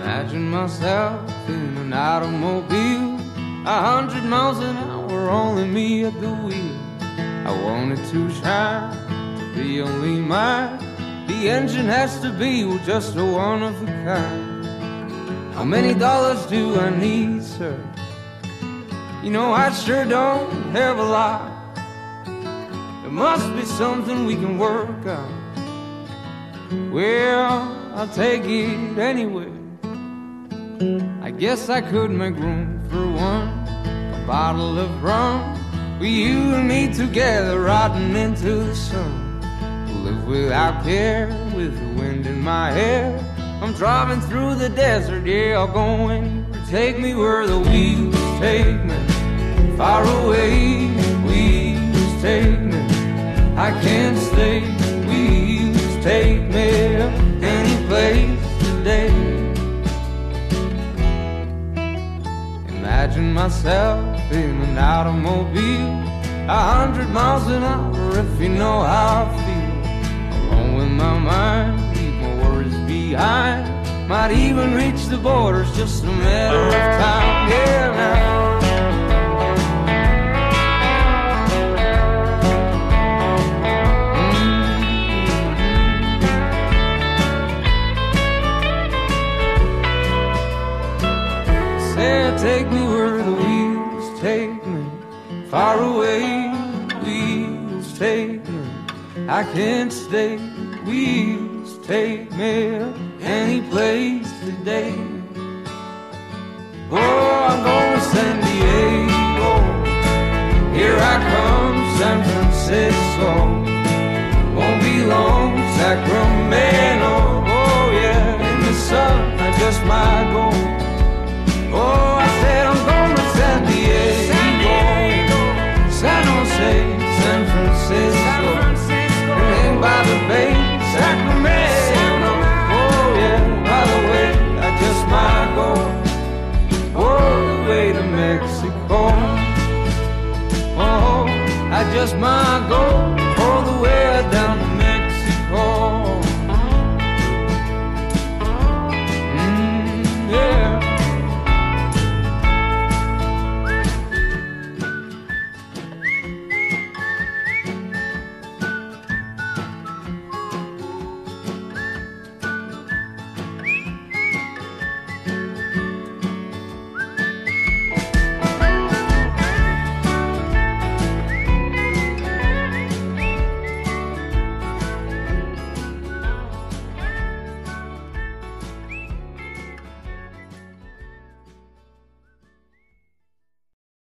Imagine myself in an automobile, 100 miles an hour, only me at the wheel. I want it to shine, to be only mine. The engine has to be just a one of a kind. How many dollars do I need, sir? You know I sure don't have a lot. There must be something we can work on. Well, I'll take it anyway. I guess I could make room for one, a bottle of rum, with you and me together riding into the sun. Live without care, with the wind in my hair. I'm driving through the desert, yeah, I'll go anywhere. Take me where the wheels take me, far away, wheels take me. I can't stay, wheels take me any place today. Imagine myself in an automobile, 100 miles an hour, if you know how I feel. Alone with my mind, leave my worries behind. Might even reach the borders, just a matter of time. Yeah, now. Take me where the wheels take me, far away, wheels take me. I can't stay, wheels take me any place today. Oh, I'm going to San Diego, here I come, San Francisco. Won't be long, Sacramento. Oh yeah, in the sun I just might go. Oh, I said I'm going to San Diego, San Jose, San Francisco, and hang by the bay, Sacramento. Oh yeah, by the way, I just might go all the way to Mexico. Oh, I just might